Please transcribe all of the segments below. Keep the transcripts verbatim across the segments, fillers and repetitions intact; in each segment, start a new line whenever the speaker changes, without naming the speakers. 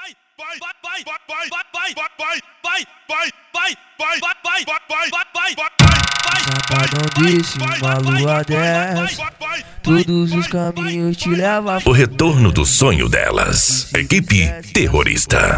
Sabadão desse, uma lua dessa, todos os caminhos te levam.
O retorno do sonho delas. Equipe Terrorista.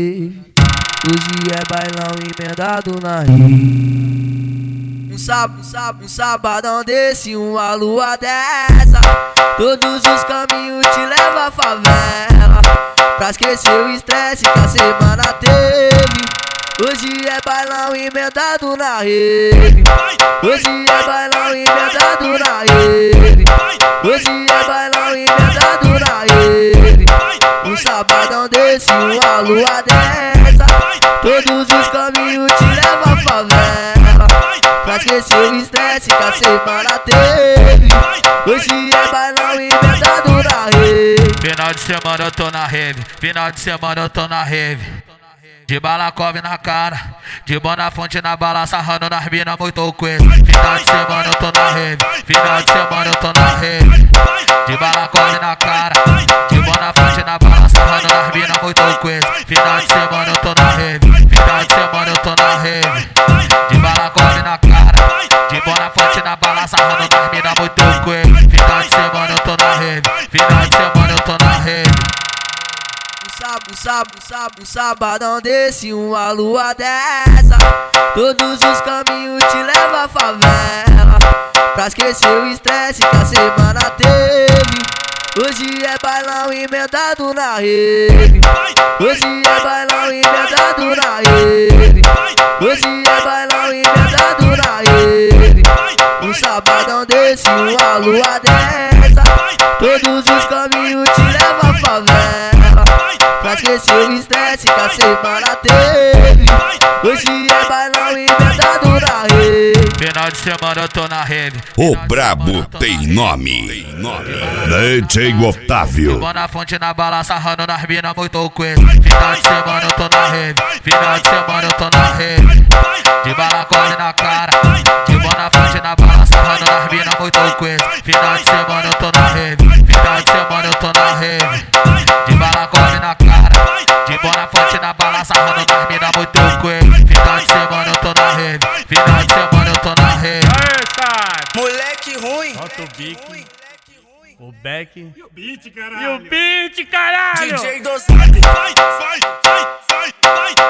Hoje é bailão emendado na rima. Um sábado, um sábado, um sabadão desse, uma lua dessa, todos os caminhos te levam à favela, pra esquecer o estresse que a semana teve. Hoje é bailão emendado na rede. Hoje é bailão emendado na rede. Hoje é bailão emendado na rede. Um sabadão desse, uma lua dessa, todos os caminhos te levam à favela, pra esquecer o estresse que a semana teve. Hoje é bailão emendado na rede.
Final de semana eu tô na rave, final de semana eu tô na rave. De balacove na cara, de Bonafonte na bala, sarrando nas mina muito coisa. Final de semana eu tô na rave, final de semana eu tô na rave. De balacove na cara, de Bonafonte na bala, sarrando nas mina muito coisa. Final de semana eu tô na rave, final de semana eu tô na rave. De balacove na cara, de Bonafonte na bala, sarrando nas mina muito coisa. Final de semana eu tô na rave, final de semana eu tô na rave.
Um sábado, um sábado, um sabadão desse, uma lua dessa, todos os caminhos te levam à favela, pra esquecer o estresse que a semana teve. Hoje é bailão emendado na rede. Hoje é bailão emendado na rede. Hoje é bailão emendado na rede. Um sabadão desse, uma lua dessa, todos os caminhos te levam à favela, pra esquecer o estresse que a semana teve. Hoje é bailão emendado na rede.
Final de semana eu tô na rave.
O brabo tem nome. D J Otávio.
De Bonafonte na bala, sarrando nas mina muito coisa. Final de semana eu tô na rave, final de semana eu tô na rave. De balacole na cara, de Bonafonte na bala, sarrando nas mina muito coisa. Final de semana eu tô na rave, final de semana eu tô na rave. De balacole na cara, de Bonafonte na bala, sarrando nas mina muito coisa. Final de semana eu tô na rave, final de semana eu tô na rave.
Moleque ruim.
Solta o bique, o back
e o beat, caralho.
E o beat, caralho.
D J Dosado.
Vai, vai, vai, vai, vai.